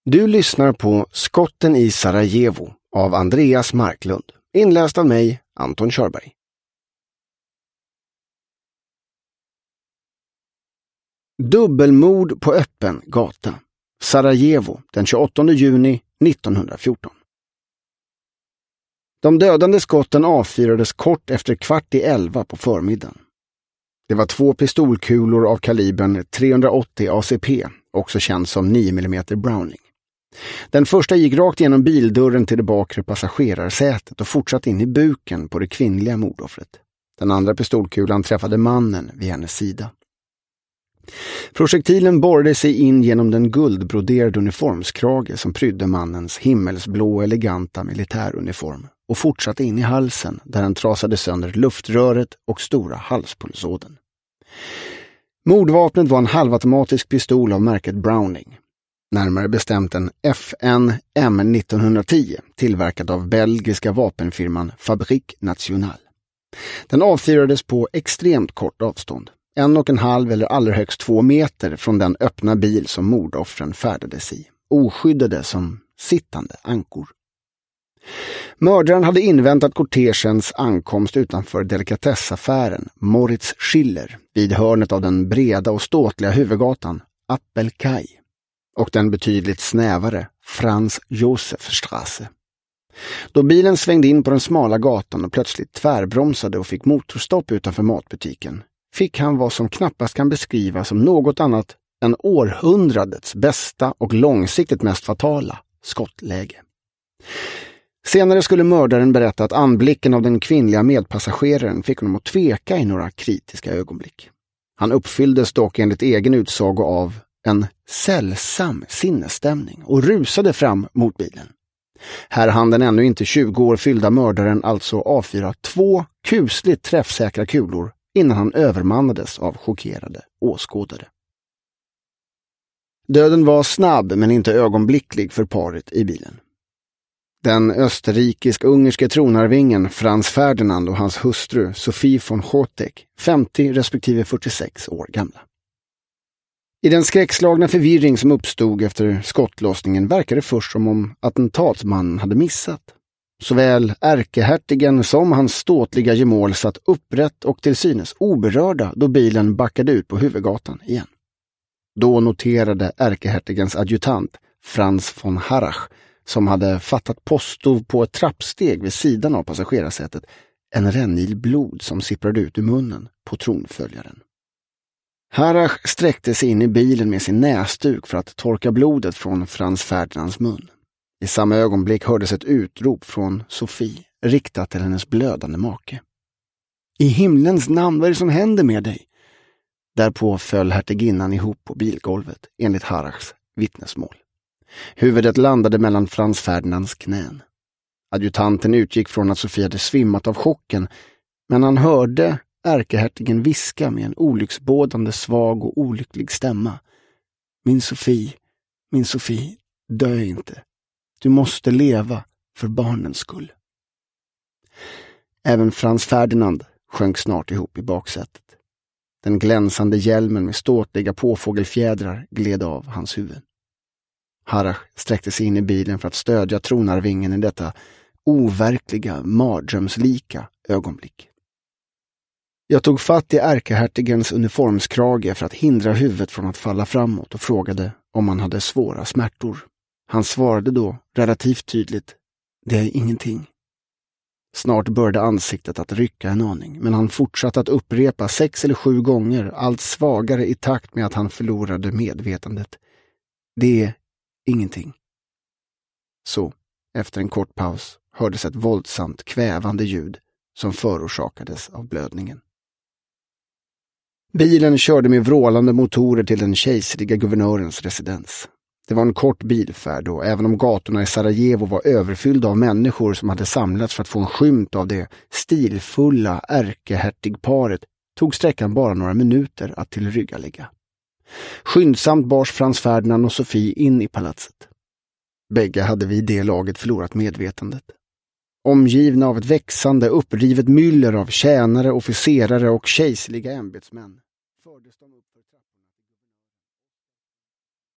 Du lyssnar på Skotten i Sarajevo av Andreas Marklund. Inläst av mig, Anton Körberg. Dubbelmord på öppen gata. Sarajevo den 28 juni 1914. De dödande skotten avfyrades kort efter 10:15 på förmiddagen. Det var 2 pistolkulor av kalibern 380 ACP, också känd som 9 mm Browning. Den första gick rakt genom bildörren till det bakre passagerarsätet och fortsatte in i buken på det kvinnliga mordoffret. Den andra pistolkulan träffade mannen vid hennes sida. Projektilen borrade sig in genom den guldbroderade uniformskrage som prydde mannens himmelsblå eleganta militäruniform och fortsatte in i halsen där den trasade sönder luftröret och stora halspulsådern. Mordvapnet var en halvautomatisk pistol av märket Browning. Närmare bestämt en FN M1910 tillverkad av belgiska vapenfirman Fabrique Nationale. Den avfyrades på extremt kort avstånd. 1,5 eller allra högst 2 meter från den öppna bil som mordoffren färdades i, oskyddade som sittande ankor. Mördaren hade inväntat kortegens ankomst utanför delikatessaffären Moritz Schiller vid hörnet av den breda och ståtliga huvudgatan Appelkai och den betydligt snävare Franz Josef Straße. Då bilen svängde in på den smala gatan och plötsligt tvärbromsade och fick motorstopp utanför matbutiken fick han vad som knappast kan beskrivas som något annat än århundradets bästa och långsiktigt mest fatala skottläge. Senare skulle mördaren berätta att anblicken av den kvinnliga medpassageraren fick honom att tveka i några kritiska ögonblick. Han uppfylldes dock enligt egen utsago av en sällsam sinnesstämning och rusade fram mot bilen. Här hann den ännu inte 20 år fyllda mördaren alltså avfyra 2 kusligt träffsäkra kulor innan han övermannades av chockerade åskådare. Döden var snabb men inte ögonblicklig för paret i bilen. Den österrikisk-ungerske tronarvingen Franz Ferdinand och hans hustru Sophie von Chotek, 50 respektive 46 år gamla. I den skräckslagna förvirring som uppstod efter skottlossningen verkade det först som om attentatsmannen hade missat. Såväl ärkehertigen som hans ståtliga gemål satt upprätt och till synes oberörda då bilen backade ut på huvudgatan igen. Då noterade ärkehertigens adjutant Franz von Harrach, som hade fattat posto på ett trappsteg vid sidan av passagerarsätet, en rännil blod som sipprade ut ur munnen på tronföljaren. Harrach sträckte sig in i bilen med sin näsduk för att torka blodet från Franz Ferdinands mun. I samma ögonblick hördes ett utrop från Sophie, riktat till hennes blödande make. I himlens namn, vad är det som händer med dig? Därpå föll hertiginnan ihop på bilgolvet, enligt Harrachs vittnesmål. Huvudet landade mellan Franz Ferdinands knän. Adjutanten utgick från att Sophie hade svimmat av chocken, men han hörde ärkehertigen viska med en olycksbådande svag och olycklig stämma. Min Sophie, dö inte. Du måste leva för barnens skull. Även Franz Ferdinand sjönk snart ihop i baksätet. Den glänsande hjälmen med ståtliga påfågelfjädrar gled av hans huvud. Harrach sträckte sig in i bilen för att stödja tronarvingen i detta overkliga, mardrömslika ögonblick. Jag tog fatt i ärkehertigens uniformskrage för att hindra huvudet från att falla framåt och frågade om han hade svåra smärtor. Han svarade då relativt tydligt: det är ingenting. Snart började ansiktet att rycka en aning, men han fortsatte att upprepa 6 eller 7 gånger, allt svagare i takt med att han förlorade medvetandet. Det är ingenting. Så, efter en kort paus, hördes ett våldsamt kvävande ljud som förorsakades av blödningen. Bilen körde med vrålande motorer till den kejserliga guvernörens residens. Det var en kort bilfärd och även om gatorna i Sarajevo var överfyllda av människor som hade samlats för att få en skymt av det stilfulla ärkehertigparet tog sträckan bara några minuter att tillryggalägga. Skyndsamt bars Franz Ferdinand och Sophie in i palatset. Bägge hade vid det laget förlorat medvetandet. Omgivna av ett växande, upprivet myller av tjänare, officerare och kejserliga ämbetsmän fördes de upp